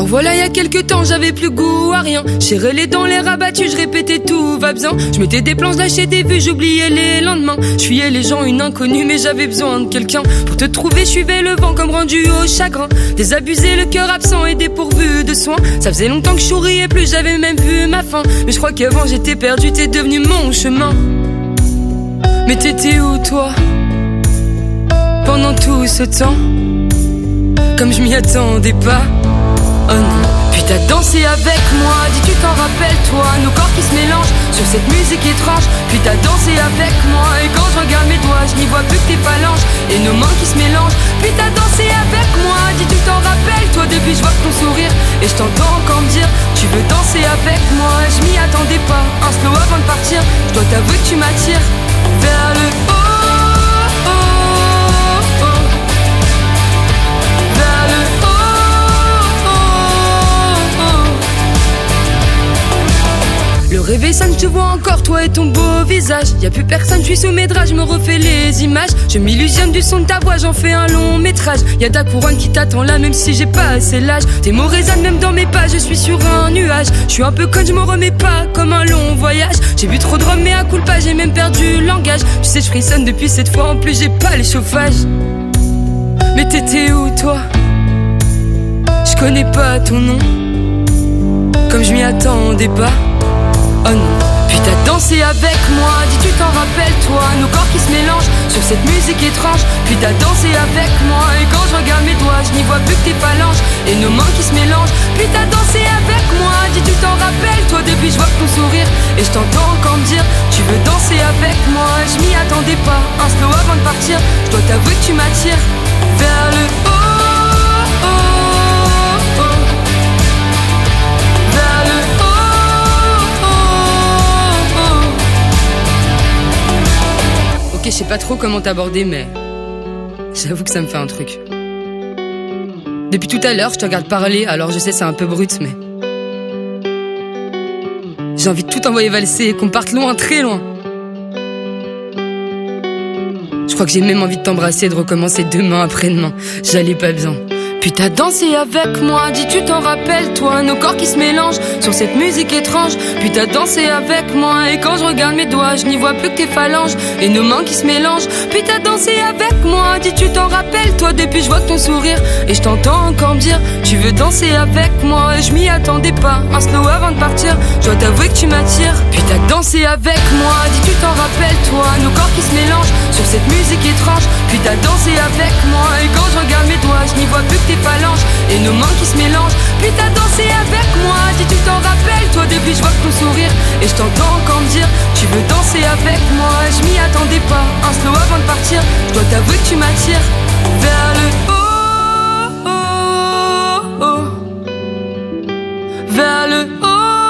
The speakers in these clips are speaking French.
voilà, y a quelques temps, j'avais plus goût à rien. Serrais les dents, les rabattus, je répétais tout va bien. Je mettais des plans, lâchais des vues, j'oubliais les lendemains. Je fuyais les gens, une inconnue, mais j'avais besoin de quelqu'un. Pour te trouver, je suivais le vent comme rendu au chagrin. Désabusé, le cœur absent et dépourvu de soins. Ça faisait longtemps que je souriais plus, j'avais même vu ma fin. Mais je crois qu'avant j'étais perdu, t'es devenu mon chemin. Mais t'étais où toi, pendant tout ce temps? Comme je m'y attendais pas. Oh non. Puis t'as dansé avec moi, dis tu t'en rappelles toi, nos corps qui se mélangent sur cette musique étrange. Puis t'as dansé avec moi, et quand je regarde mes doigts, je n'y vois plus que tes phalanges et nos mains qui se mélangent. Puis t'as dansé avec moi, dis tu t'en rappelles toi, depuis je vois ton sourire et je t'entends encore me dire tu veux danser avec moi. Je m'y attendais pas, un slow avant de partir. Je dois t'avouer que tu m'attires vers le haut. Le réveil sonne, je te vois encore, toi et ton beau visage. Y'a plus personne, je suis sous mes draps, je me refais les images. Je m'illusionne du son de ta voix, j'en fais un long métrage. Y'a ta couronne qui t'attend là, même si j'ai pas assez l'âge. Tes mots résonnent même dans mes pas, je suis sur un nuage. Je suis un peu conne, je me remets pas, comme un long voyage. J'ai bu trop de rhum, mais à culpa, j'ai même perdu le langage. Tu sais, je frissonne depuis cette fois, en plus j'ai pas les chauffages. Mais t'étais où toi? Je connais pas ton nom, comme je m'y attendais pas. Oh non. Puis t'as dansé avec moi, dis tu t'en rappelles toi, nos corps qui se mélangent sur cette musique étrange. Puis t'as dansé avec moi, et quand je regarde mes doigts, je n'y vois plus que tes phalanges et nos mains qui se mélangent. Puis t'as dansé avec moi, dis tu t'en rappelles toi, depuis je vois ton sourire et je t'entends encore me dire tu veux danser avec moi. Je m'y attendais pas, un slow avant de partir. Je dois t'avouer que tu m'attires vers le haut. Ok, je sais pas trop comment t'aborder, mais j'avoue que ça me fait un truc. Depuis tout à l'heure, je te regarde parler, alors je sais c'est un peu brut, mais j'ai envie de tout envoyer valser et qu'on parte loin, très loin. Je crois que j'ai même envie de t'embrasser et de recommencer demain après-demain. J'allais pas bien. Puis t'as dansé avec moi, dis tu t'en rappelles toi, nos corps qui se mélangent sur cette musique étrange. Puis t'as dansé avec moi, et quand je regarde mes doigts, je n'y vois plus que tes phalanges et nos mains qui se mélangent. Puis t'as dansé avec moi, dis tu t'en rappelles toi, depuis je vois ton sourire et je t'entends encore me dire tu veux danser avec moi. Et je m'y attendais pas, un slow avant de partir. Je dois t'avouer que tu m'attires. Puis t'as dansé avec moi, dis tu t'en rappelles toi, nos corps qui se mélangent sur cette musique étrange. Puis t'as dansé avec moi, et quand je regarde mes doigts, je n'y vois plus que tes phalanges et nos mains qui se mélangent. Puis t'as dansé avec moi, dis tu t'en rappelles toi, depuis je vois ton sourire et je t'entends encore me dire tu veux danser avec moi. Je m'y attendais pas, un slow avant de partir. Je dois t'avouer que tu m'attires vers le haut, vers le haut.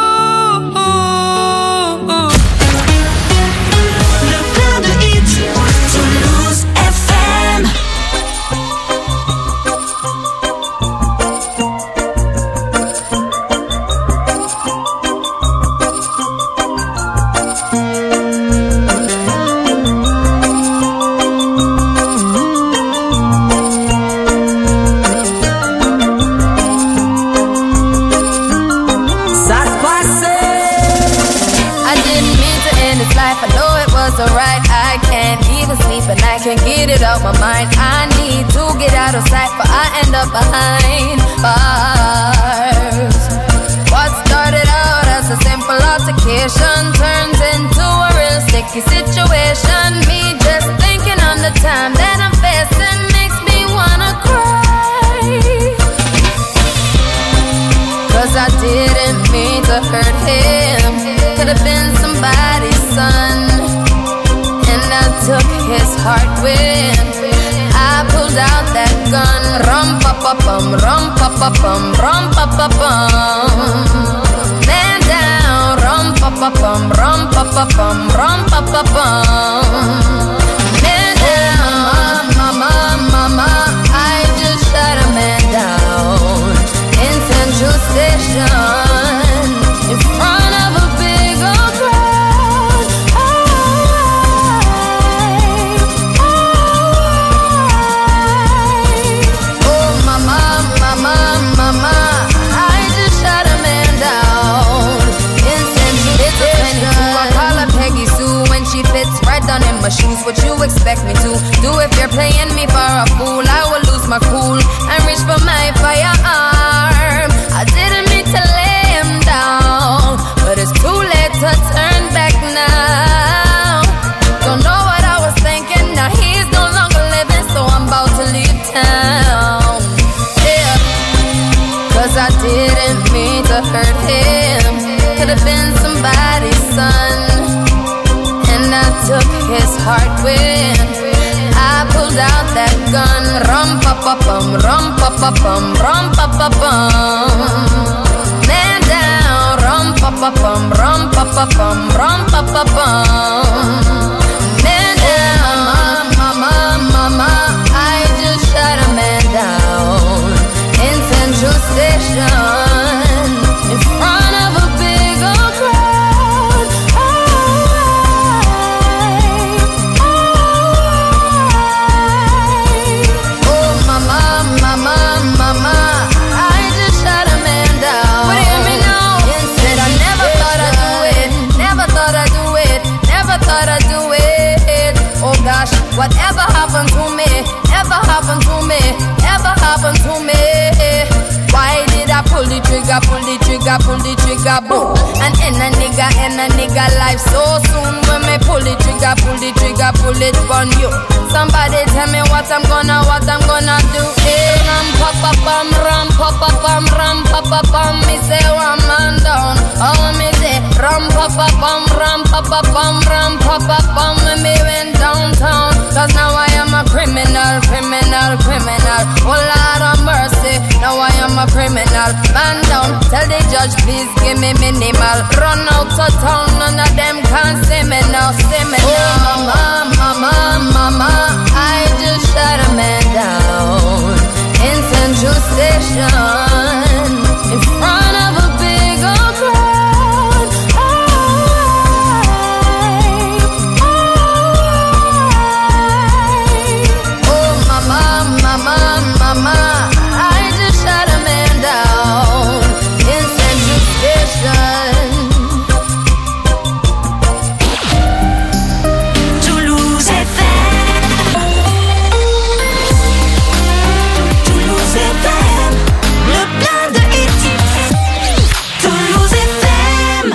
Can't get it out my mind. I need to get out of sight, but I end up behind bars. What started out as a simple altercation turns into a real sticky situation. Me just thinking on the time that I'm facing makes me wanna cry. Cause I didn't mean to hurt him. Could've been somebody's son. I took his heart when I pulled out that gun. Rum pa pa pum, rum pa pa pum, rum pa pa pum. Man down, rum pa pa pum, rum pa pa pum, rum pa pa pum. Man down, mama, mama, I just shot a man down in Central Station in front of a big old crowd. Mama, I rum pa pa bum, rum pa pa bum. Man down, rum pa pa bum, rum pa pa bum, rum pa pa bum. Man down, mama, I just shot a man down in Central Station in front of a big old crowd. Oh, mama, I just shot a man down. But hear me now. Said I never thought I'd do it, never thought I'd do it, never thought I'd do it. Oh gosh, whatever happened to me, ever happened to me, ever happened to me. Why did I pull the trigger, pull the trigger, pull the trigger, boom? And end a nigga life so soon. When me pull the trigger, pull it on you. Somebody tell me what I'm gonna do. Hey, ram pa pa bum, ram pa pa bum, ram pa pa bum. Me say one man down, oh me say ram pa pa bum, ram pa pa bum, ram pa pa bum. When me went downtown, 'cause now I am a criminal. Oh Lord of mercy, now I am a criminal. Man down, tell the judge please give me minimal. Run out of town, none of them can see me now, Oh mama, I just shot a man down in Central Station in front of a big old crowd. Oh mama, I just shot a man down in Central Station. Toulouse FM. Toulouse FM. Le plein de hits. Toulouse FM.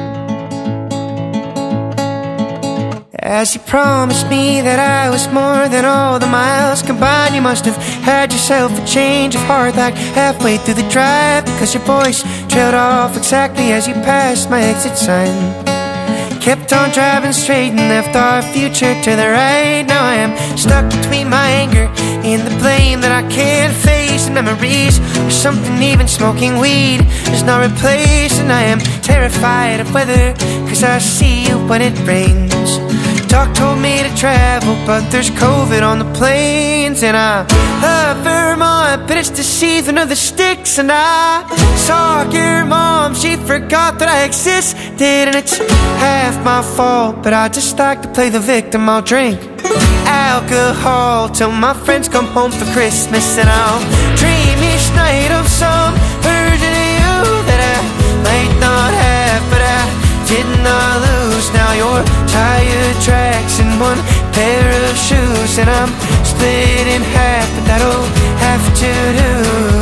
As you promised me that I was more than all the miles combined, you must have had yourself a change of heart like halfway through the drive, because your voice trailed off exactly as you passed my exit sign. Kept on driving straight and left our future to the right. Now I am stuck between my anger and the blame that I can't face, and memories or something even smoking weed is not replaced. And I am terrified of weather, 'cause I see you when it rains. Doc told me to travel, but there's COVID on the planes. And I love Vermont, but it's the season of the sticks. And I saw your mom, she forgot that I existed. And it's half my fault, but I just like to play the victim. I'll drink alcohol till my friends come home for Christmas. And I'll dream each night of some version of you that I might not have, but I did not lose. Now you're tire tracks and one pair of shoes, and I'm split in half, but that'll have to do.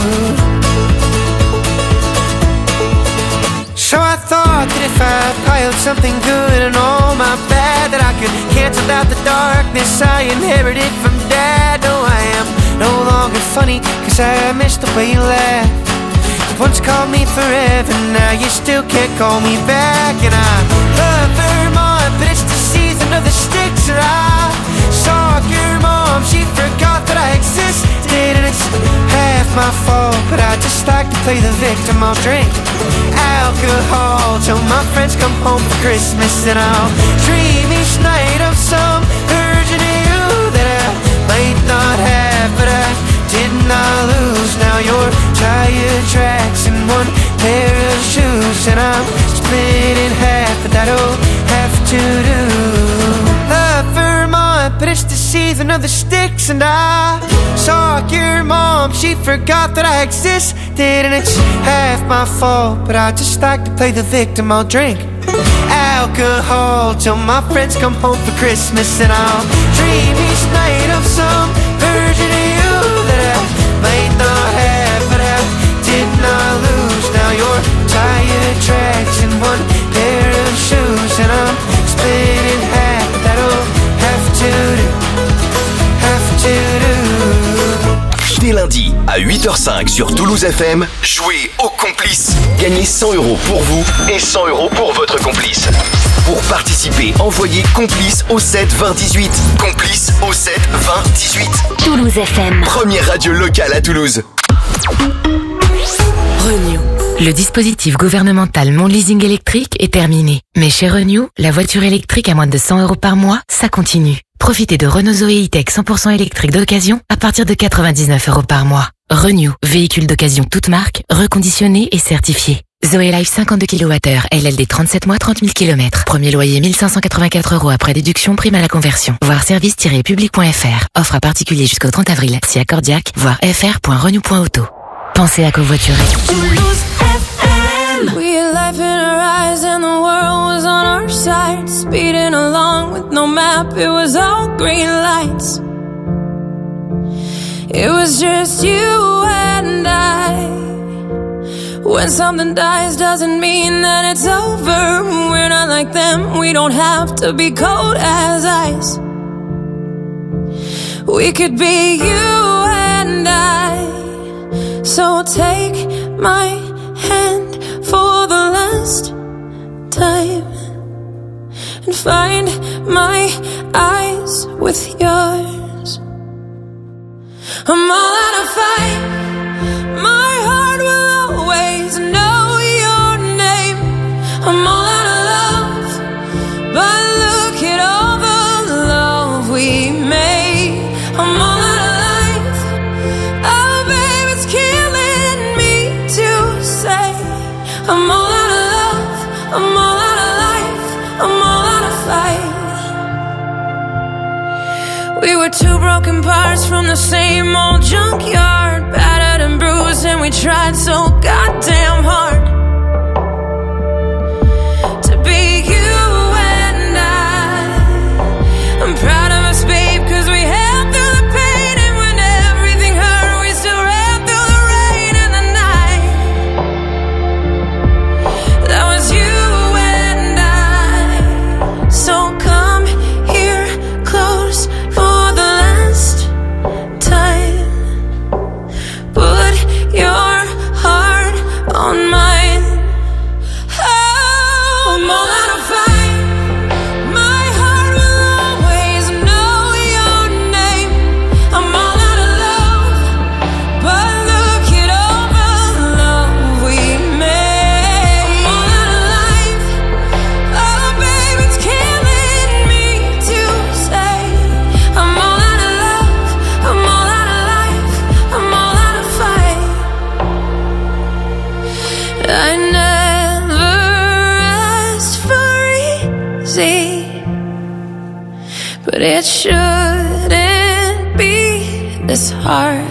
So I thought that if I piled something good and all my bad, that I could cancel out the darkness I inherited from Dad. No, I am no longer funny, 'cause I miss the way you laugh. Once called me forever, now you still can't call me back. And I love Vermont, but it's the season of the sticks. And I saw your mom, she forgot that I existed. And it's half my fault, but I just like to play the victim. I'll drink alcohol till my friends come home for Christmas. And I'll dream each night of some version of you that I might not have, but I did not lose. Now you're tire tracks and one pair of shoes, and I'm split in half, but that'll have to do. Love Vermont, but it's the season of the sticks. And I saw your mom, she forgot that I existed. And it's half my fault, but I just like to play the victim. I'll drink alcohol till my friends come home for Christmas. And I'll dream each night of some version of you that I might not have, but I did not lose. Now you're tire tracks and one pair of shoes, and I'm split in half, but that'll have to do, have to do. Dès lundi à 8h05 sur Toulouse FM, jouez aux complices. gagner 100 € pour vous et 100 € pour votre complice. Pour participer, envoyez complice au 7 20 18. Complice au 7 20 18. Toulouse FM. Première radio locale à Toulouse. Renew. Le dispositif gouvernemental Mon Leasing électrique est terminé. Mais chez Renew, la voiture électrique à moins de 100 € par mois, ça continue. Profitez de Renault Zoé E-Tech 100% électrique d'occasion à partir de 99 € par mois. Renew, véhicule d'occasion toute marque, reconditionné et certifié. Zoé Life 52 kWh, LLD 37 mois, 30 000 km. Premier loyer 1584 € après déduction, prime à la conversion. Voir service-public.fr. Offre à particulier jusqu'au 30 avril. Si accordiaque, voir fr.renew.auto. Pensez à covoiturer. We had life in our eyes and the world was on our side. Speeding along with no map, it was all green lights. It was just you and I. When something dies doesn't mean that it's over. We're not like them, we don't have to be cold as ice. We could be you and I. So take my hand for the last time and find my eyes with yours. I'm all out of fight. My heart will always know your name. I'm all out of love, but look at all the love we made. I'm all out of life. Oh babe, it's killing me to say I'm all out of love, I'm all out of life, I'm all out of fight. We were two broken parts from the same old junkyard, battered and bruised, and we tried so goddamn hard to be you and I'm proud of us, babe, cause we held through the pain, and when everything hurt, we still ran through the rain and the night. That was you and I. So come here close for the last time. Put your heart on mine. Oh, I'm all out of fight. My heart will always know your name. I'm all out of love, but look at all the love we made. I'm all out of life. Oh, babe, it's killing me to say I'm all out of love, I'm all out of life, I'm all out of fight. I never asked for easy, but it shouldn't be this hard.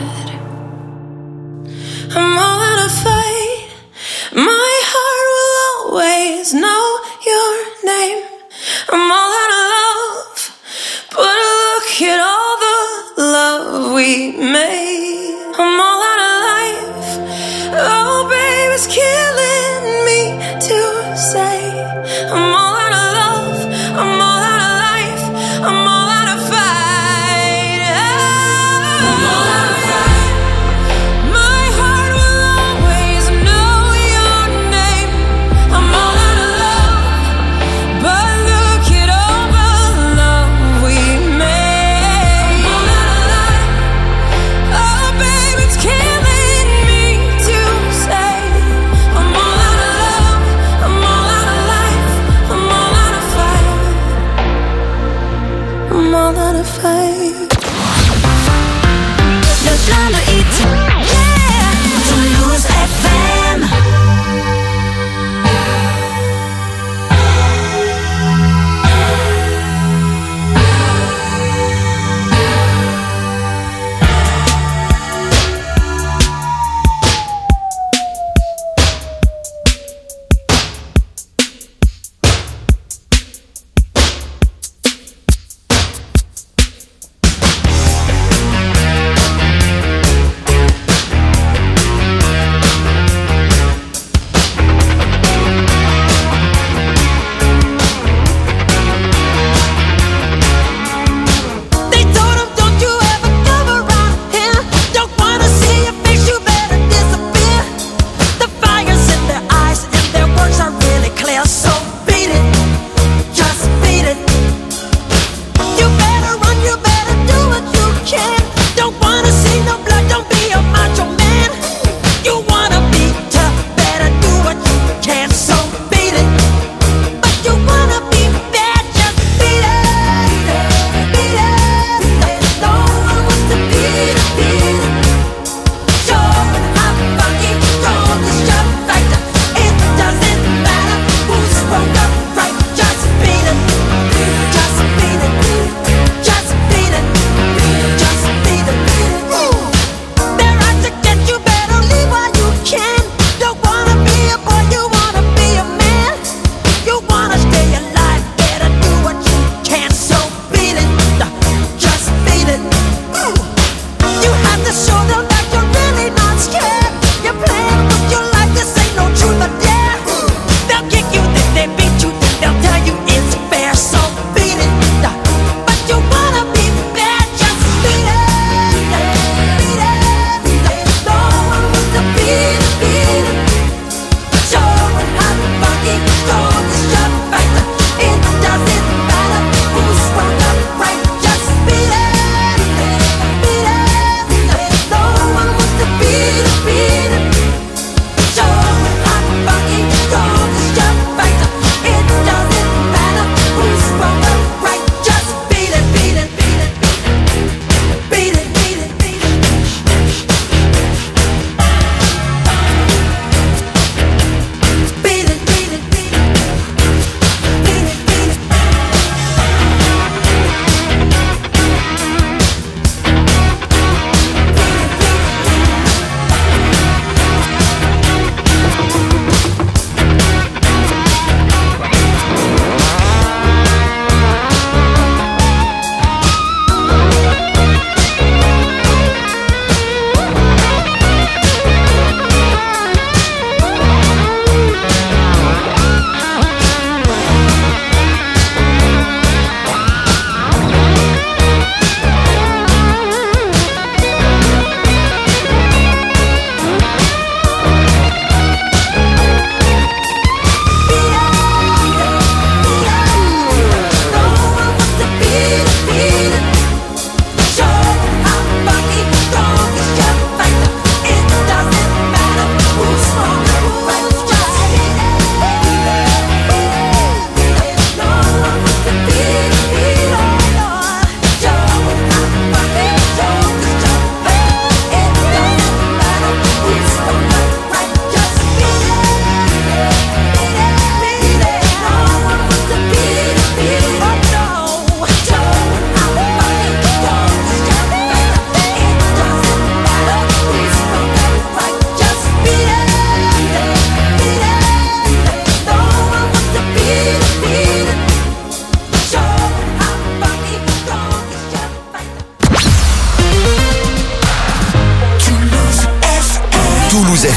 I'm all out of fight. My heart will always know your name. I'm all out of love, but look at all the love we made. I'm all out of life. Oh, babe, it's killing me to say I'm all out of love, I'm all out of life, I'm all out of fight. I'm all out of fight. My heart will always know your name. I'm all out of love, but look at all the love we made. I'm all out of life. Oh, babe, it's killing me to say I'm all out of love, I'm all out of life.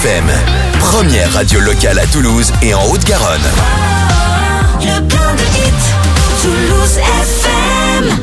FM, première radio locale à Toulouse et en Haute-Garonne. Le plein de hits, Toulouse FM.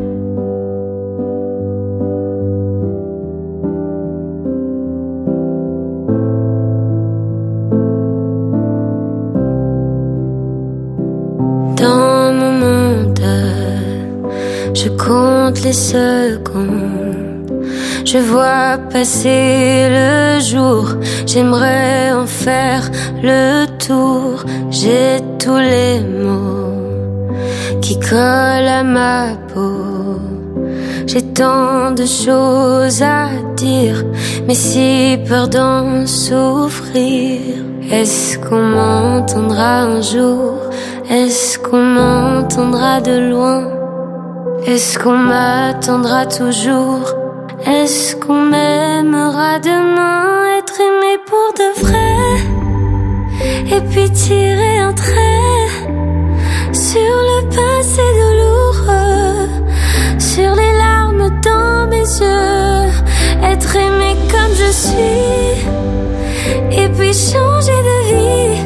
Dans mon mental, je compte les secondes. Je vois passer le jour, j'aimerais en faire le tour. J'ai tous les mots qui collent à ma peau. J'ai tant de choses à dire, mais si peur d'en souffrir. Est-ce qu'on m'entendra un jour? Est-ce qu'on m'entendra de loin? Est-ce qu'on m'attendra toujours? Est-ce qu'on m'aimera demain? Être aimé pour de vrai, et puis tirer un trait sur le passé douloureux, sur les larmes dans mes yeux. Être aimé comme je suis, et puis changer de vie.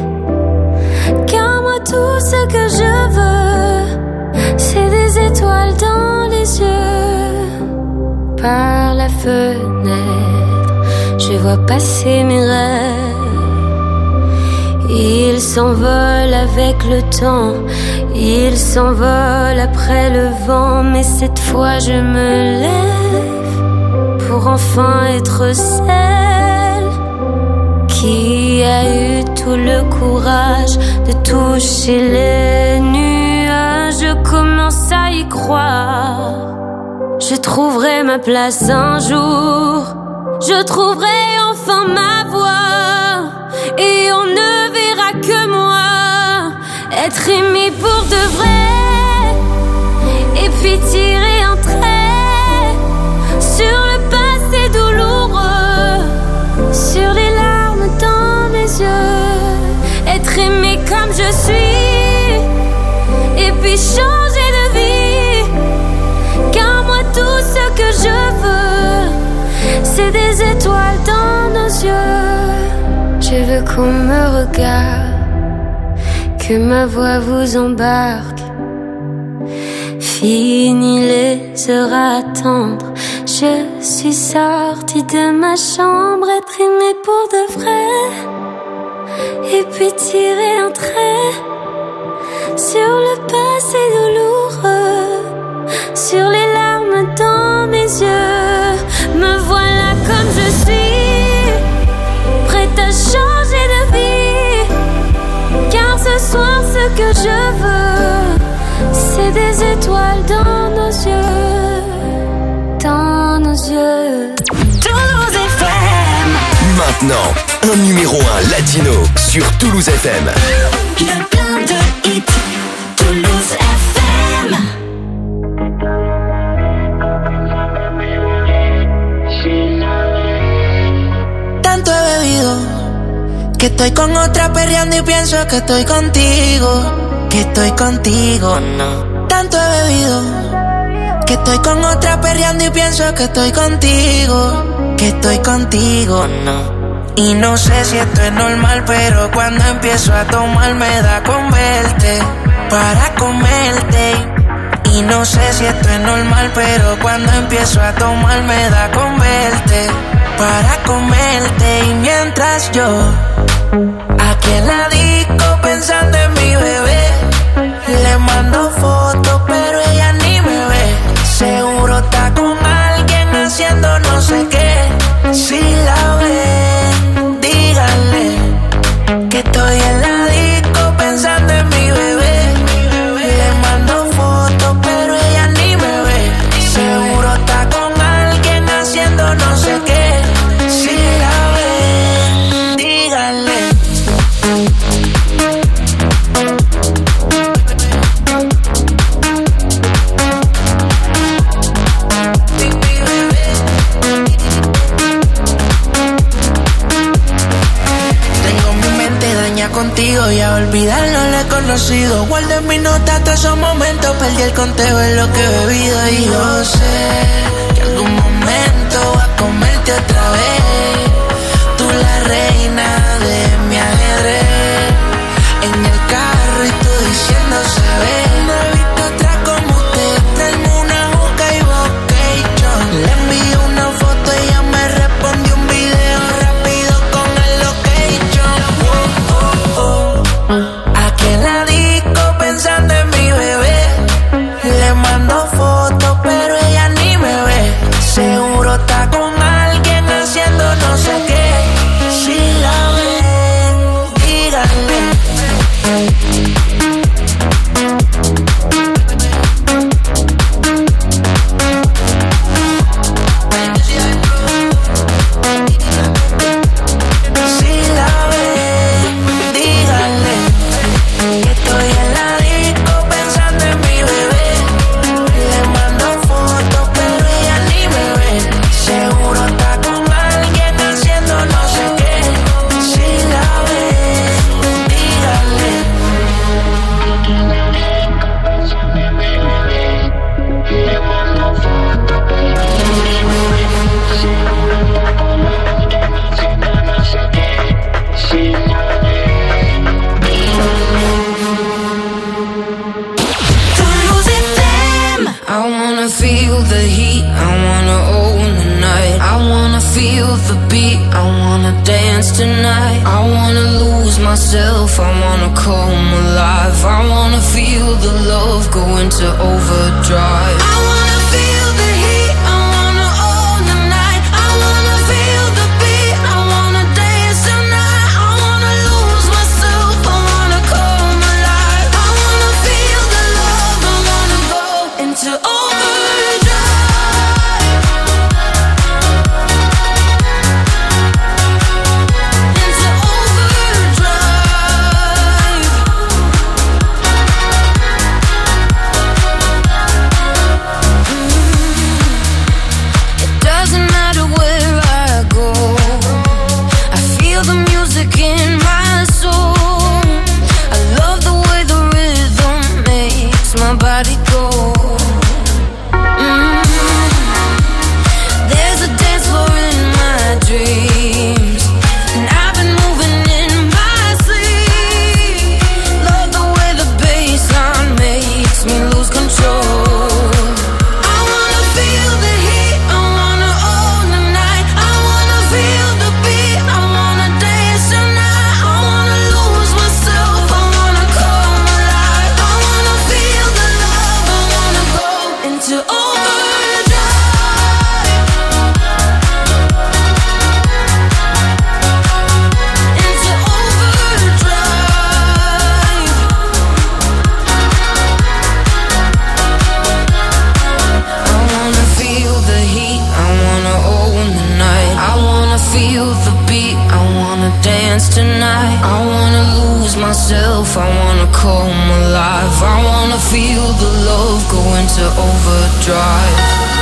Car moi tout ce que je veux, c'est des étoiles dans les yeux. Par la fenêtre, je vois passer mes rêves. Ils s'envolent avec le temps, ils s'envolent après le vent. Mais cette fois je me lève pour enfin être celle qui a eu tout le courage de toucher les nuages. Je commence à y croire. Je trouverai ma place un jour. Je trouverai enfin ma voix. Et on ne verra que moi. Être aimé pour de vrai. Et puis tirer un trait sur le passé douloureux, sur les larmes dans mes yeux. Être aimé comme je suis, et puis changer de vie. Car moi tout ce que je veux, c'est des étoiles dans nos yeux. Je veux qu'on me regarde, que ma voix vous embarque. Fini les heures à attendre, je suis sortie de ma chambre. Être aimée pour de vrai, et puis tirer un trait sur le passé douloureux, sur les larmes dans mes yeux. Me voilà comme je suis, prête à changer de vie. Car ce soir ce que je veux, c'est des étoiles dans nos yeux, dans nos yeux. Toulouse FM. Maintenant, un numéro 1 latino sur Toulouse FM. Le plein de hits, Toulouse FM. Tanto he bebido que estoy con otra perreando y pienso que estoy contigo, que estoy contigo, no. Tanto he bebido que estoy con otra perreando y pienso que estoy contigo, que estoy contigo, no. Y no sé si esto es normal, pero cuando empiezo a tomar me da con verte, para comerte. Y no sé si esto es normal, pero cuando empiezo a tomar me da con verte, para comerte. Y mientras yo aquí en la disco pensando en mi bebé, le mando fotos pero ella ni me ve. Seguro está con alguien haciendo no sé qué. Si la ven, díganle que estoy en la disco pensando en mi bebé. Le mando fotos pero ella ni me ve. Seguro está con alguien haciendo no sé qué. Si la ven, díganle. Contigo y a olvidarlo lo he conocido. Guardé mis notas todos esos momentos, perdí el conteo de lo que he bebido. Y yo sé que algún momento va a comerte otra vez. Tú la reina the beat, I wanna dance tonight. I wanna lose myself, I wanna come alive. I wanna feel the love go into overdrive. I wanna feel the heat, I wanna own the night. I wanna feel the beat, I wanna dance tonight. I wanna lose myself, I wanna come alive. I wanna feel the love, I wanna go into overdrive. Tonight, I wanna lose myself, I wanna come alive. I wanna feel the love go into overdrive.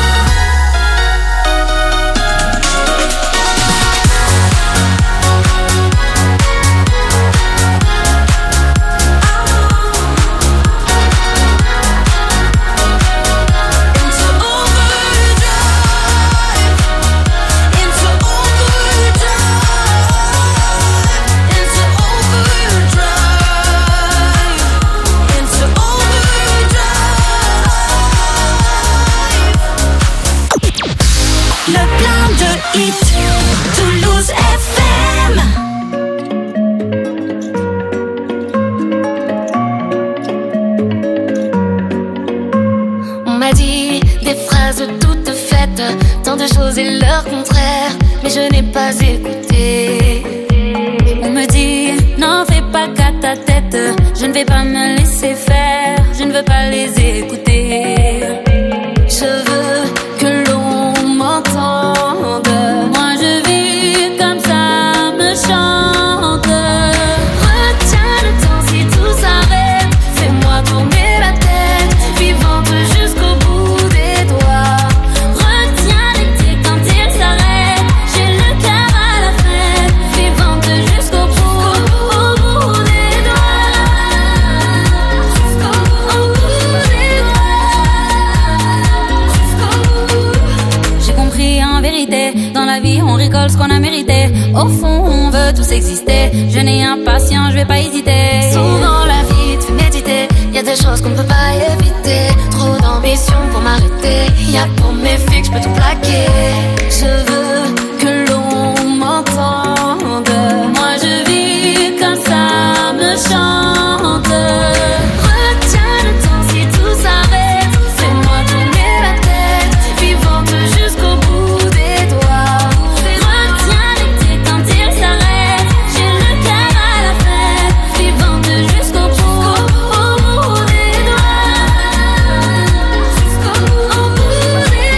Toulouse FM. On m'a dit des phrases toutes faites, tant de choses et leur contraire, mais je n'ai pas écouté. On me dit n'en fais pas qu'à ta tête, je ne vais pas me laisser faire, je ne veux pas les écouter. Je veux que l'on m'entende. Moi je vis comme ça me chante. Retiens le temps si tout s'arrête. Fais-moi tourner la tête, vivante jusqu'au bout des doigts. Retiens l'été quand il s'arrête. J'ai le cœur à la fête, vivante jusqu'au bout des doigts. Jusqu'au bout des doigts. J'ai compris en vérité, dans la vie on récolte ce qu'on a mérité. Au fond on veut tous exister, jeune et impatient, je vais pas hésiter. Souvent la vie te fait méditer, y a des choses qu'on ne peut pas éviter. Trop d'ambition pour m'arrêter, y a pour mes filles que je peux tout plaquer. Je veux que l'on m'entende. Moi je vis comme ça me chante. Retiens le temps si tout s'arrête. Fais-moi tourner la tête, vivante jusqu'au bout des doigts. Retiens l'été quand il s'arrête. J'ai le cœur à la fête, vivante jusqu'au bout des doigts. Jusqu'au bout des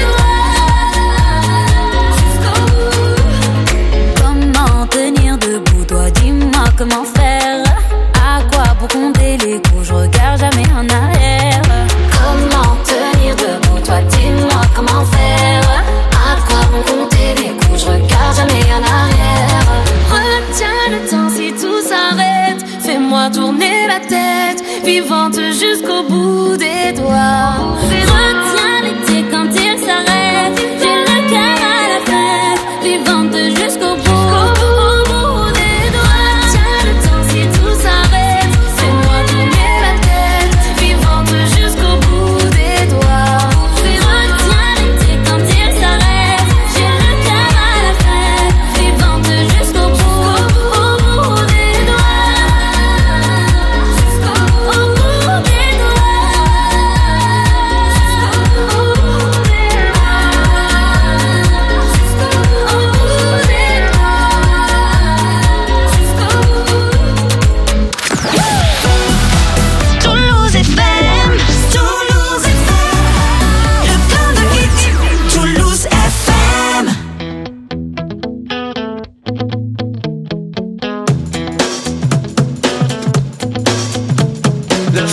doigts. Comment tenir debout, toi dis-moi comment faire. À quoi pour compter les coups, je regarde jamais en arrière. Comment tenir debout, toi dis-moi comment faire. À quoi pour compter les coups, je regarde jamais en arrière. Retiens le temps si tout s'arrête. Fais-moi tourner la tête, vivante jusqu'au bout des doigts. Retiens l'été quand il s'arrête. J'ai le cœur à la fête, vivante jusqu'au bout des doigts. Retiens le temps si tout s'arrête. Fais-moi tourner la tête, vivante jusqu'au bout des doigts. Retiens l'été quand il s'arrête. J'ai le cœur à la fête,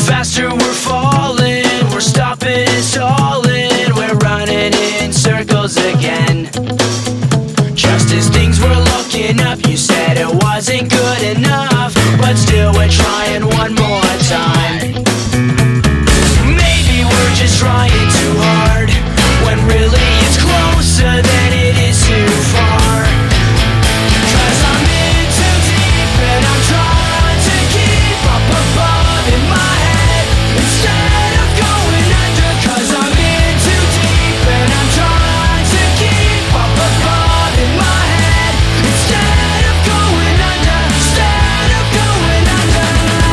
faster we're falling, we're stopping and stalling, we're running in circles again. Just as things were looking up, you said it wasn't good enough, but still we're trying one more time. Maybe we're just trying too hard, when really it's closer than it is too far. 'Cause I'm in too deep and I'm trying to keep up above in my head instead of going under. 'Cause I'm in too deep and I'm trying to keep up above in my head instead of going under, instead of going under.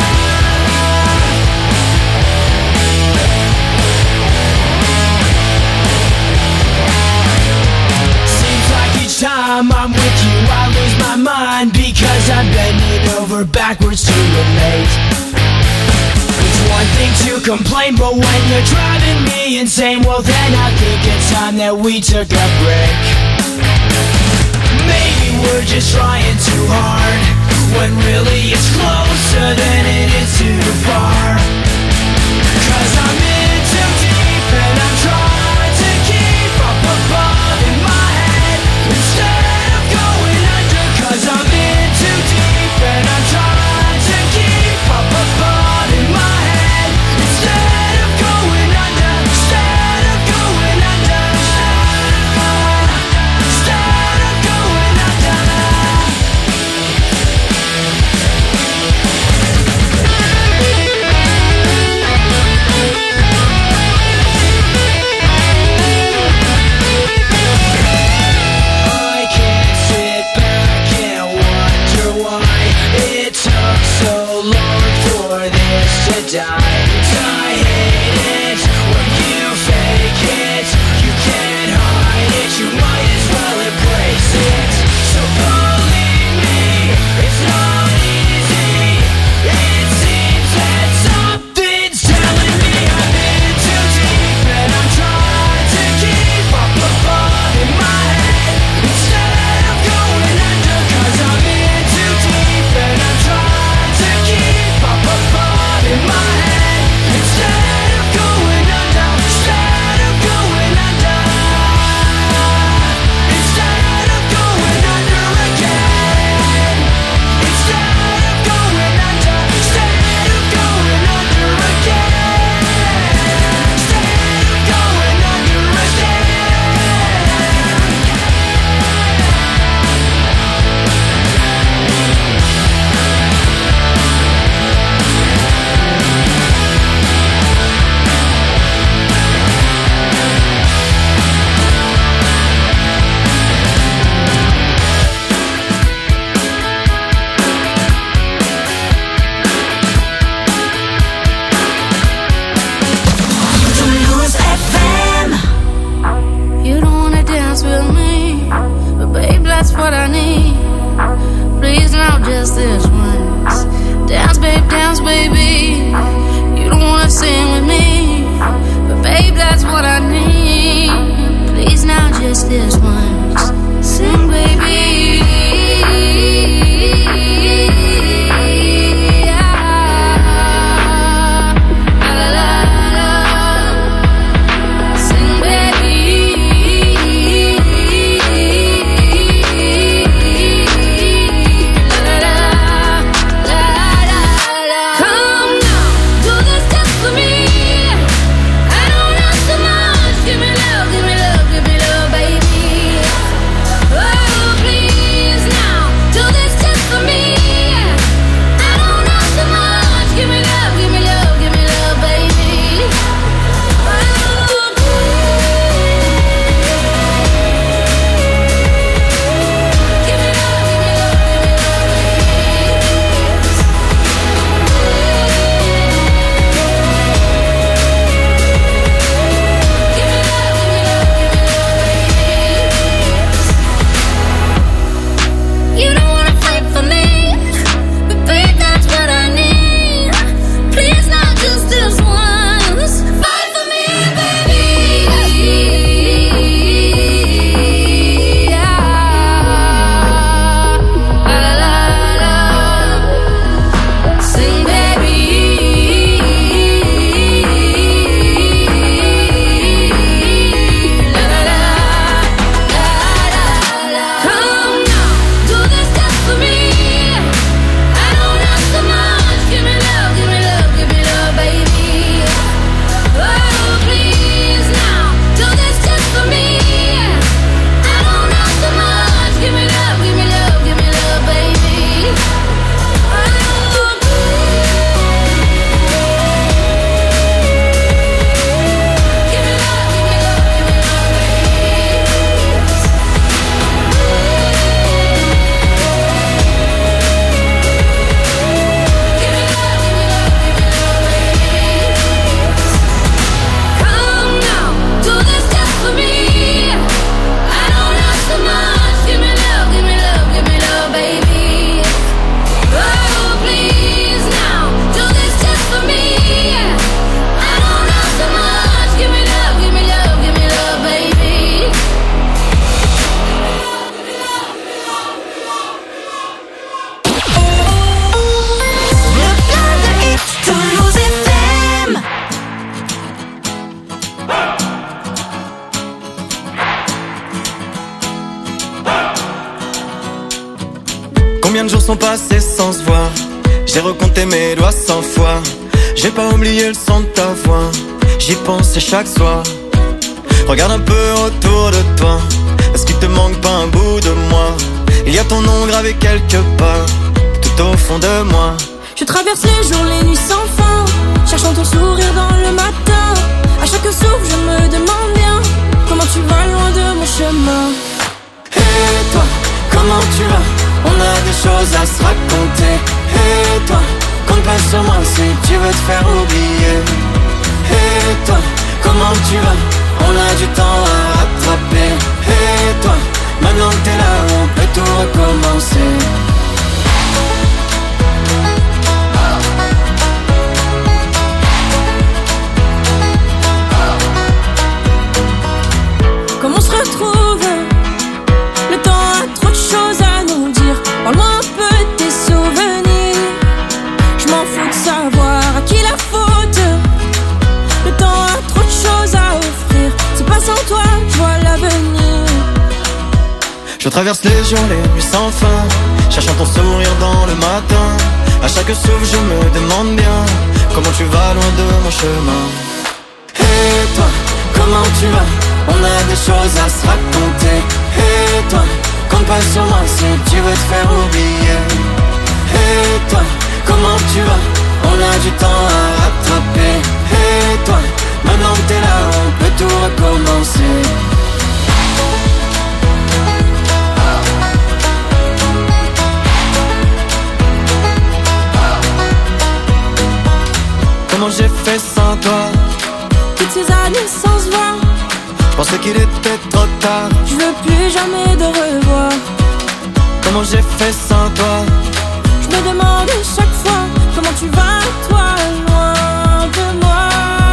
Seems like each time I'm with you I lose my mind, because I'm bending over backwards to relate. It's one thing to complain, but when you're driving me insane, well then I think it's time that we took a break. Maybe we're just trying too hard, when really it's closer than it is too far. 'Cause I'm in too deep and I'm trying to keep up above in my head instead of going under. 'Cause I'm in too deep and I'm trying to keep up above in my head instead of going under, instead of going under, instead of going under. I can't sit back and wonder why it took so long for this to die. 'Cause I hate it when you fake it. You can't hide it, you might as well embrace it. So believe me, it's not easy. It seems that something's telling me I'm in too deep and I'm trying to keep up above in my head instead of going under. 'Cause I'm in too deep and I'm trying to keep up above in my head sont passés sans se voir. J'ai recompté mes doigts 100 fois. J'ai pas oublié le son de ta voix. J'y pensais chaque soir. Regarde un peu autour de toi. Est-ce qu'il te manque pas un bout de moi? Il y a ton nom gravé quelque part, tout au fond de moi. Je traverse les jours, les nuits sans fin, cherchant ton sourire dans le matin. À chaque souffle je me demande bien comment tu vas loin de mon chemin. Et toi, comment tu vas? On a des choses à se raconter. Et toi, compte pas sur moi si tu veux te faire oublier. Et toi, comment tu vas? On a du temps à rattraper. Et toi, maintenant que t'es là, on peut tout recommencer. Comme on se retrouve, le temps a trop de choses à nous dire. Parle-moi un peu de tes souvenirs. Je m'en fous de savoir à qui la faute. Le temps a trop de choses à offrir. C'est pas sans toi que je vois l'avenir. Je traverse les jours, les nuits sans fin, cherchant ton sourire dans le matin. À chaque souffle je me demande bien comment tu vas loin de mon chemin. Et toi, comment tu vas? On a des choses à se raconter. Et toi, compte pas sur moi si tu veux te faire oublier. Et toi, comment tu vas? On a du temps à rattraper. Et toi, maintenant que t'es là, on peut tout recommencer. Comment j'ai fait sans toi? Toutes ces années sans se voir, je pensais qu'il était trop tard. je veux plus jamais de revoir. Comment j'ai fait sans toi? Je me demande chaque fois comment tu vas, toi, loin de moi.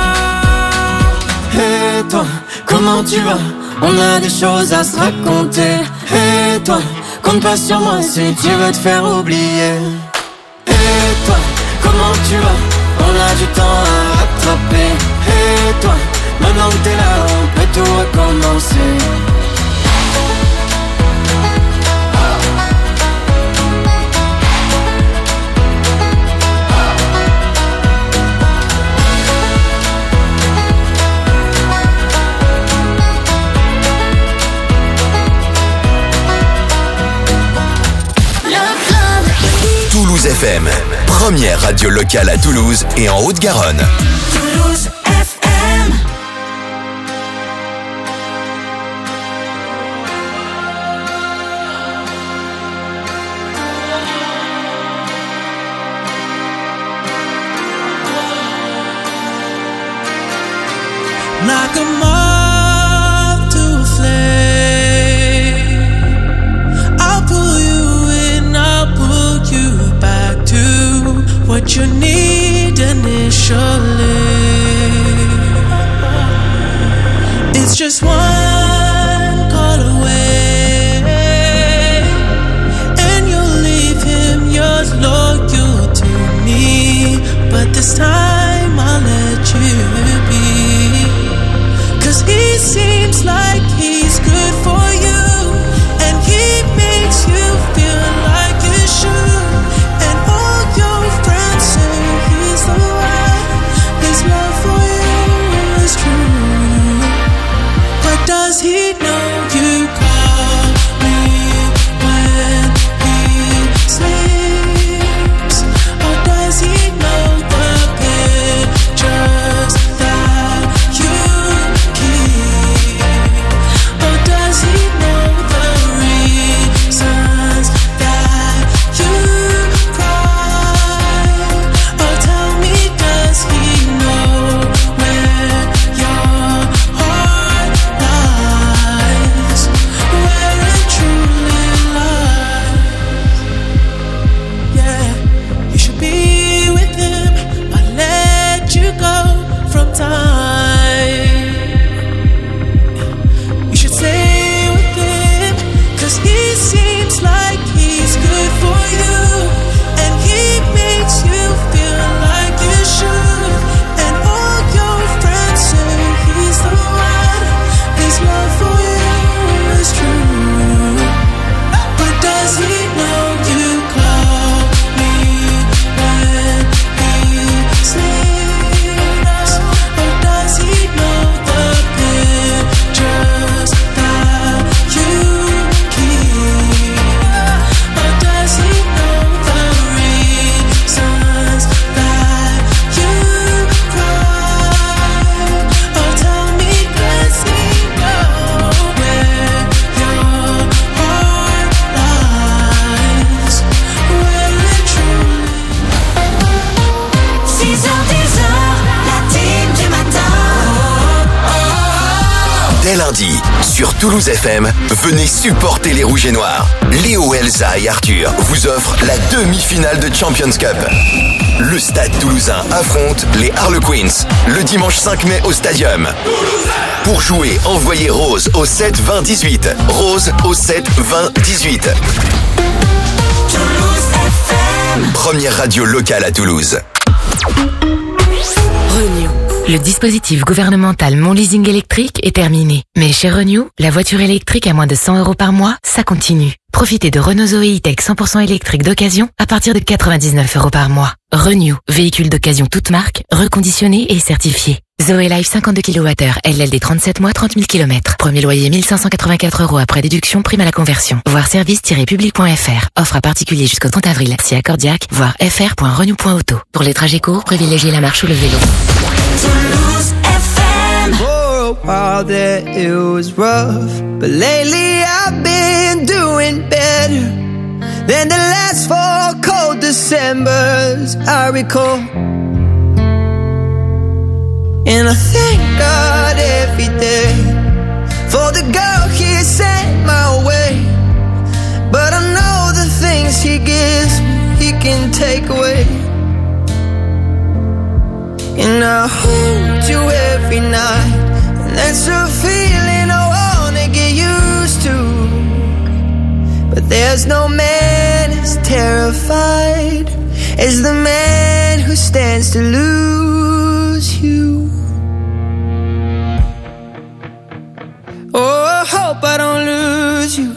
Et toi, comment tu vas? On a des choses à se raconter. Et toi, compte pas sur moi si tu veux te faire oublier. Et toi, comment tu vas? On a du temps à rattraper. Et toi, maintenant que t'es là, on peut tout recommencer. Toulouse FM, première radio locale à Toulouse et en Haute-Garonne. Toulouse FM. Like a moth to a flame, I'll pull you in, I'll pull you back to what you need initially. It's just one call away, and you'll leave him, you're loyal to me, but this time I'll let you be. He seems like he's good for you, and he makes you feel like you should. And all your friends say he's the one, his love for you is true. But does he know you call me when he sleeps? Or does he know the pictures that you keep? Or does he know the reasons that you cry? Or tell me, does he know where your heart lies? Where it truly lies? Yeah, you should be with him, but let you go from time. You should stay with him, 'cause he seems like he's good for you, and he makes you feel like you should. And all your friends say he's the one, his love for you is true. But does he know you call dès lundi, sur Toulouse FM, venez supporter les Rouges et Noirs. Léo, Elsa et Arthur vous offrent la demi-finale de Champions Cup. Le Stade Toulousain affronte les Harlequins le dimanche 5 mai au Stadium. Pour jouer, envoyez Rose au 7 20 18. Rose au 7 20 18. Première radio locale à Toulouse. Renew. Le dispositif gouvernemental Mon Leasing électrique est terminé. Mais chez Renew, la voiture électrique à moins de 100 € par mois, ça continue. Profitez de Renault Zoe E-Tech 100% électrique d'occasion à partir de 99 € par mois. Renew, véhicule d'occasion toute marque, reconditionné et certifié. Zoe Life 52 kWh, LLD 37 mois, 30 000 km. Premier loyer 1584 € après déduction, prime à la conversion. Voir service-public.fr. Offre à particulier jusqu'au 30 avril. Si accordiaque, voir fr.renew.auto. Pour les trajets courts, privilégiez la marche ou le vélo. Toulouse FM. For a while there it was rough, but lately I've been doing better than the last 4 cold Decembers I recall. And I thank God every day for the girl He sent my way. But I know the things He gives me, He can take away. And I hold you every night, and that's a feeling I wanna get used to. But there's no man as terrified as the man who stands to lose you. Oh, I hope I don't lose you.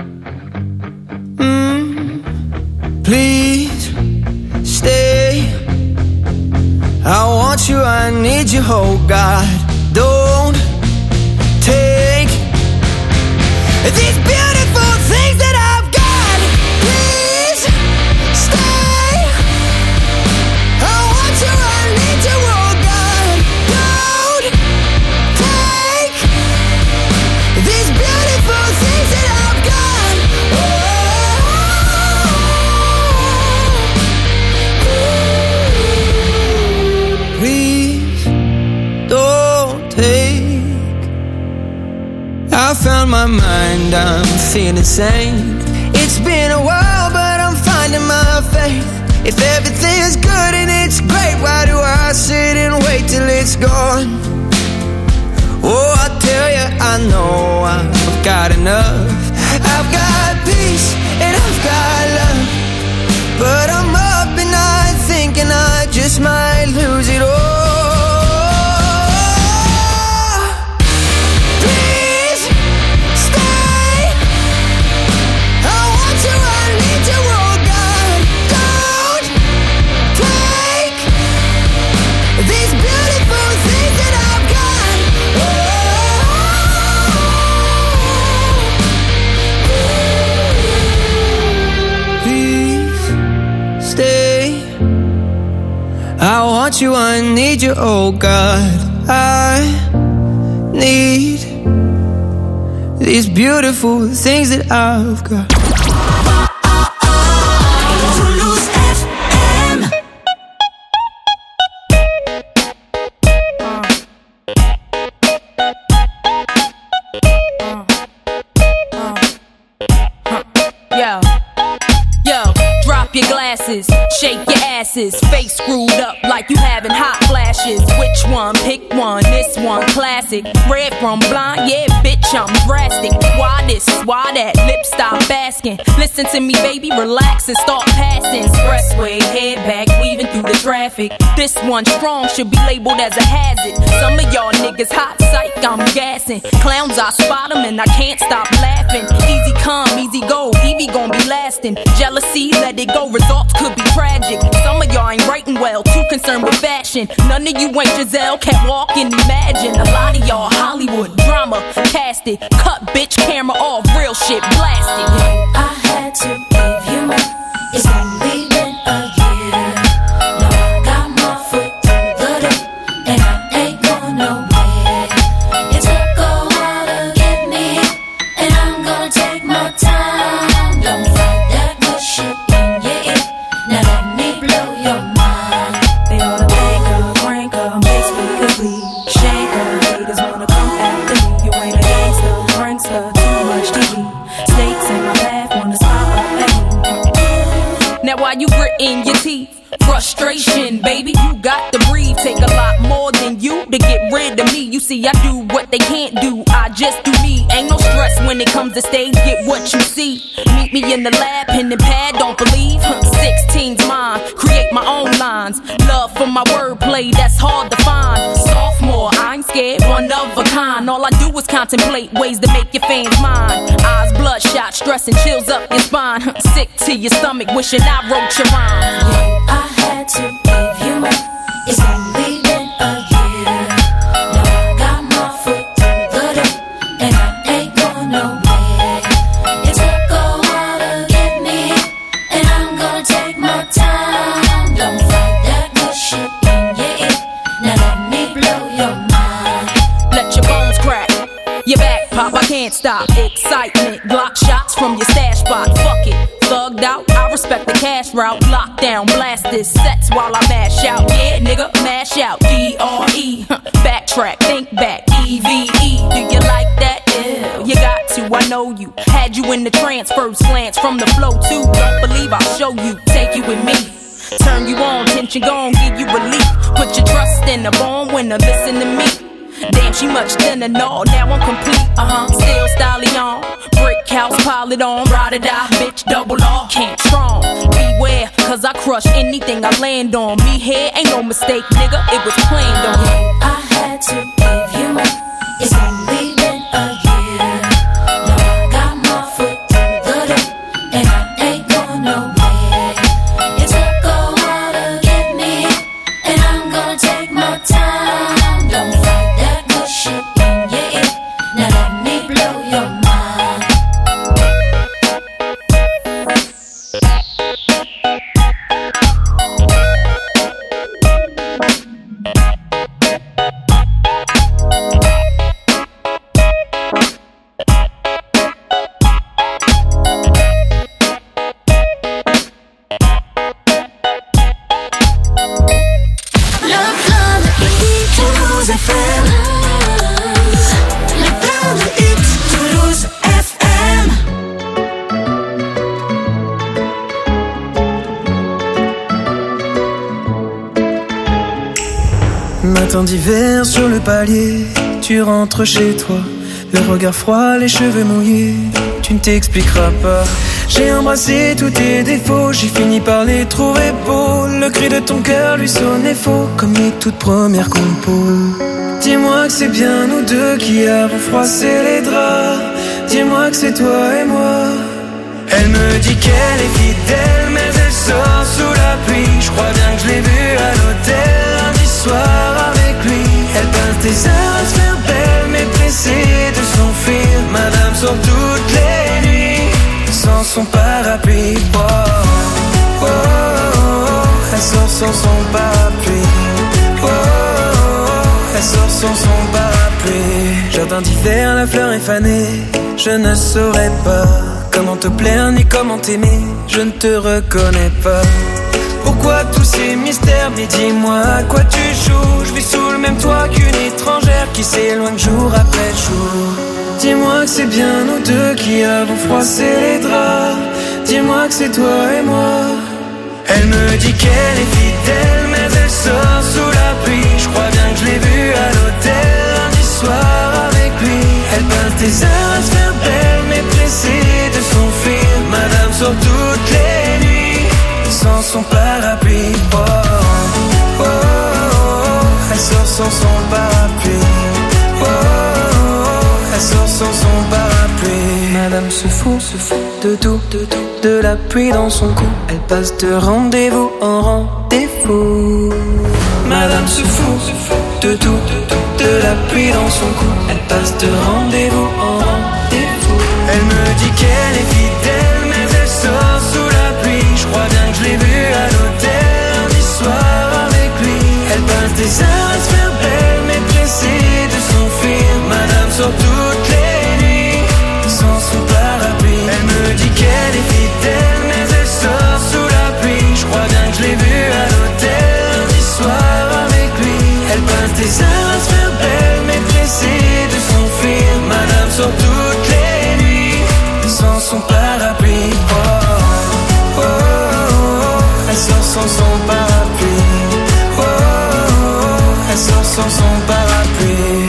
Please stay. I want you, I need you, oh God. Don't take these beautiful things that I've got. Please stay. I want you, I need you, oh God. Don't take these beautiful things that I've got. Please don't take. I found my mind, I'm feeling sane. It's been a while, but I'm finding my faith. If everything's good and it's great, why do I sit and wait till it's gone? Oh, I tell you, I know I've got enough. I've got peace and I've got love, but I'm up at night thinking I just might lose it all. Please stay. I want you, I need you, oh God. Don't take these beautiful things that I've got. Please stay. I want you, I need you, oh God. I need these beautiful things that I've got. Toulouse FM. Yo, drop your glasses, shake your asses, face screwed up like you having hot flashes. Which one? Pick one, this one classic. Red from blind, yeah, bitch, I'm drastic. Why this, why that, lip stop asking. Listen to me, baby, relax and start passing. Expressway, head back, weaving through the traffic. This one strong should be labeled as a hazard. Some of y'all niggas hot psych, I'm gassing. Clowns, I spot them and I can't stop laughing. Easy come, easy go, Evie gon' be lasting. Jealousy, let it go, results could be tragic. Some of y'all ain't writing well, too concerned with fashion. None of you ain't Giselle, can't walk and imagine. A lot of y'all Hollywood drama, cast it. Cut bitch, camera off, real shit, blasted. I had to give you up. It's only been a year. Now I got my foot through the door, and I ain't going nowhere. It took a while to get me, and I'm gonna take my time. Don't fight that good shit in your ear. Now let me blow your mind. They ought to thank her, crank her, make speakers bleed. Shake her, haters wanna come after me. You ain't a have to breathe, take a lot more than you to get rid of me. You see, I do what they can't do, I just do me. Ain't no stress when it comes to stage, get what you see. Meet me in the lab, pen and pad, don't believe. 16's mine, create my own lines. Love for my wordplay, that's hard to find. Sophomore, I ain't scared, one of a kind. All I do is contemplate ways to make your fans mine. Eyes bloodshot, stress and chills up your spine. Sick to your stomach, wishing I wrote your rhyme. I had to give you more. It's only been a year. Now I got my foot through the door, and I ain't going nowhere. It took a while to get me, and I'm gonna take my time. Don't fight that good shit in your ear. Now let me blow your mind. Let your bones crack, your back pop, I can't stop. Excitement, Glock shots from your stash spot. Fuck it, thugged out, I respect the cash route. Lockdown, blast this sets while I mash out. Yeah, nigga, mash out, D-R-E. Backtrack, think back, E-V-E. Do you like that? Yeah, you got to, I know you. Had you in the trance, first glance from the flow too. Don't believe I'll show you, take you with me. Turn you on, tension gone, give you relief. Put your trust in a born winner, listen to me. Damn, she much thinner, no, now I'm complete, still stallion, brick house, pile it on, ride or die, bitch, double R, can't strong, beware, cause I crush anything I land on, me here ain't no mistake, nigga, it was planned on. I had to give you more, it's only been a year, now I got my foot through the door, and I ain't going nowhere, it took a while to get me, and I'm gonna take my time, don't fight that good shit in your ear, now let me blow your mind. Toulouse FM. Le plein de hits. Toulouse FM. Matin d'hiver sur le palier, tu rentres chez toi, le regard froid, les cheveux mouillés, tu ne t'expliqueras pas. J'ai embrassé tous tes défauts, j'ai fini par les trouver beaux. Le cri de ton cœur lui sonnait faux, comme les toutes premières compos. Dis-moi que c'est bien nous deux qui avons froissé les draps. Dis-moi que c'est toi et moi. Elle me dit qu'elle est fidèle, mais elle sort sous la pluie. Je crois bien que je l'ai vue à l'hôtel lundi soir avec lui. Elle passe des heures à se faire belle, mais pressée de s'enfuir. Madame sort toutes les nuits sans son parapluie. Oh, oh, oh, oh. Elle sort sans son parapluie. Oh, oh, oh. Elle sort sans son parapluie. Jardin d'hiver, la fleur est fanée. Je ne saurais pas comment te plaire ni comment t'aimer. Je ne te reconnais pas. Pourquoi tous ces mystères? Mais dis-moi à quoi tu joues. Je vis sous le même toit qu'une étrangère qui s'éloigne jour après jour. Dis-moi que c'est bien nous deux qui avons froissé les draps. Dis-moi que c'est toi et moi. Elle me dit qu'elle est fidèle, mais elle sort sous la pluie. Je crois bien que je l'ai vue à l'hôtel lundi soir avec lui. Elle passe des heures à se faire belle, mais pressée de s'enfuir. Madame sort toutes les nuits sans son parapluie. Oh, oh, oh, oh. Elle sort sans son parapluie. Oh, oh, oh. Elle sort sans son parapluie. Madame se fout de tout, de la pluie dans son cou. Elle passe de rendez-vous en rendez-vous. Madame se fout de tout, de la pluie dans son cou. Elle passe de rendez-vous en rendez-vous. Elle me dit qu'elle est fidèle, mais elle sort sous la pluie. Je crois bien que je l'ai vue à l'hôtel lundi soir avec lui. Elle passe des heures à se faire belle, mais pressée de s'enfuir. Madame sort toutes les nuits sans son parapluie. Elle me dit qu'elle est fidèle, mais elle sort sous la pluie. Je crois bien que je l'ai vue à l'hôtel lundi soir avec lui. Elle passe des heures à se faire belle, mais pressée de s'enfuir. Madame sort toutes les nuits sans son parapluie. Oh, oh, oh, oh. Elle sort sans son parapluie. Oh, oh, oh. Elle sort sans son parapluie.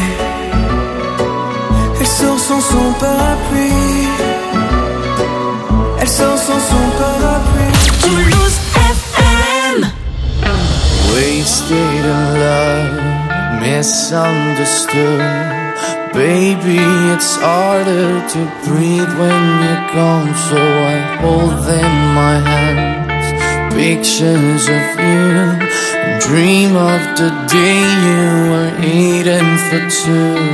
Elle sort sans son parapluie. Elle sort sans son parapluie. Toulouse FM. Wasted in love, misunderstood. Baby, it's harder to breathe when you're gone. So I hold in my hands pictures of you and dream of the day you were eating for two.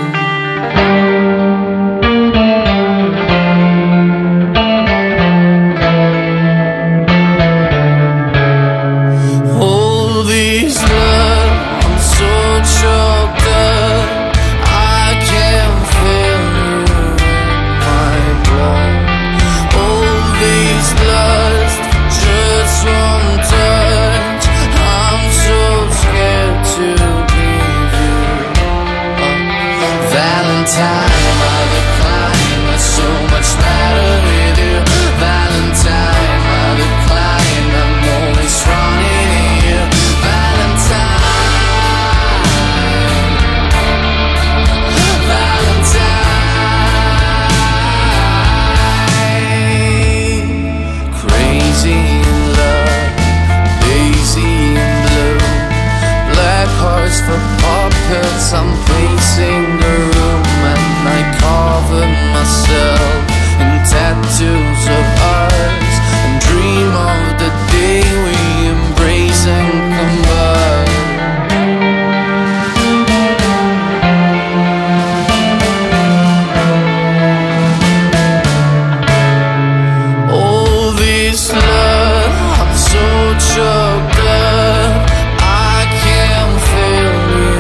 I'm pacing the room and I cover myself in tattoos of ours and dream of the day we embrace and combine. All this love, I'm so choked up, I can't feel you.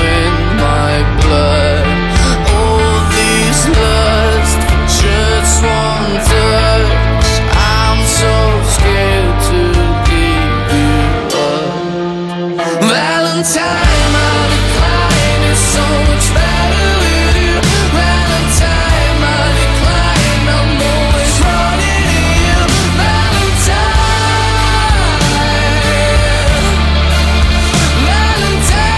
All this lust for just one touch, I'm so scared to give you up. Valentine, my decline is so much better with you. Valentine, my decline, I'm always running to you. Valentine, Valentine.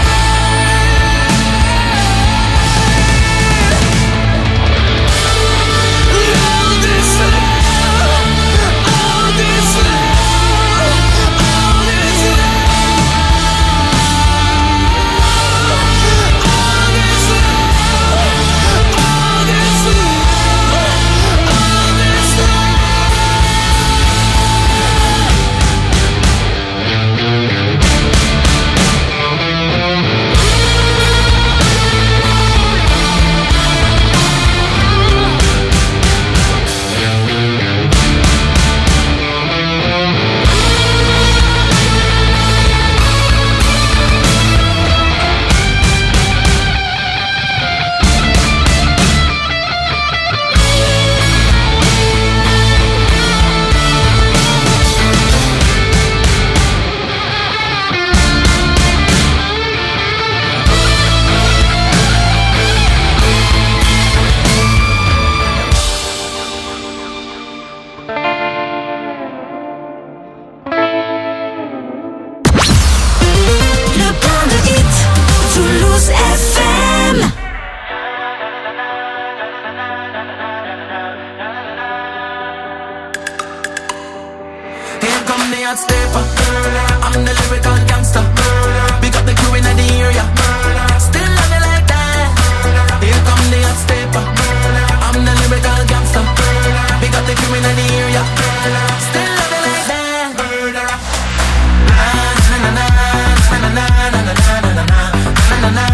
I'm the lyrical gangster. Big up the crew in the area. Still love you like that. Here come the hot stepper. I'm the lyrical gangster. Big up the crew in the area. Still love you like that. Na na na na na na na na na na na.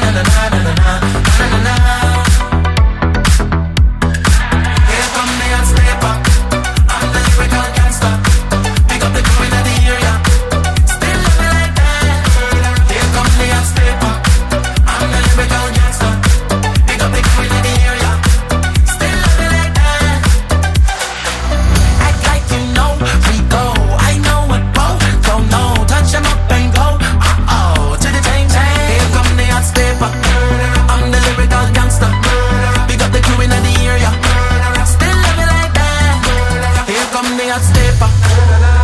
Here come the hot hot stepper.